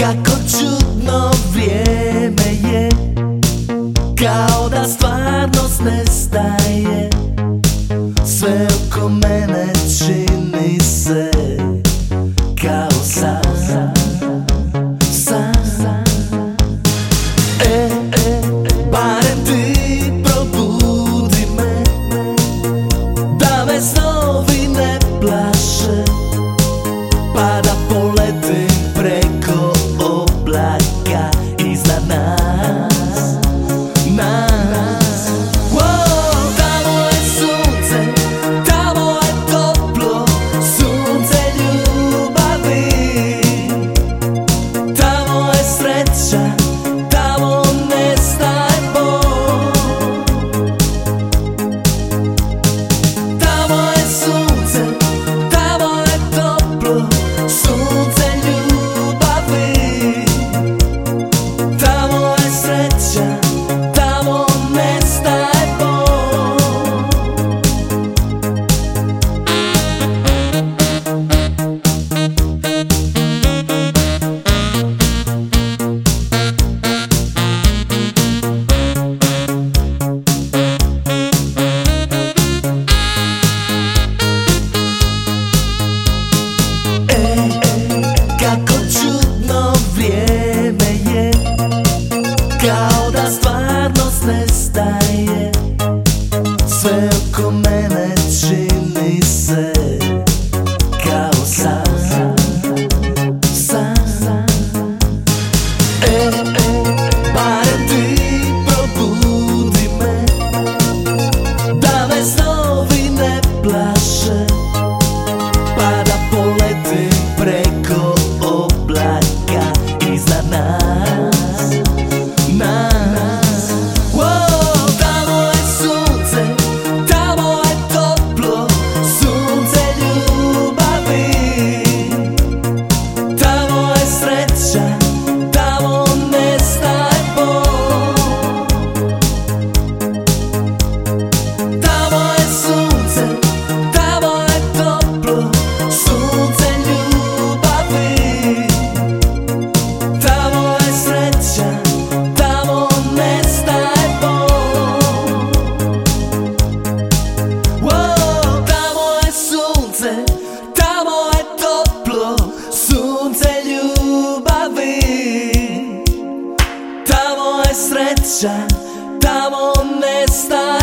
Kako čudno vrijeme je, kao da stvarnost nestaje. Sve oko mene čini se kao san. Barem ti probudi me, da me snovi ne plaše, pa da poletim preko oblaka iznad nas. Tamo je sunce, tamo je toplo, sunce ljubavi. Tamo je sreća, tamo nestaje bol. Tamo je sunce, tamo je toplo, sunce ljubavi. Tamo je sreća, tamo nestaje bol. Kako čudno vrijeme je, kao da stvarnost nestaje. Sve oko mene čini se kao san. Barem ti probudi me, da me snovi ne plaše, pa da poletim preko oblaka iznad nas. Tamo je sunce, tamo je toplo, sunce ljubavi. Tamo je sreća, tamo nestaje bol. Tamo je sunce, tamo je toplo, sunce ljubavi. Tamo je sreća, tamo nestaje bol. Tamo je sunce, tamo je toplo, sunce ljubavi. Tamo je sreća, tamo nestaje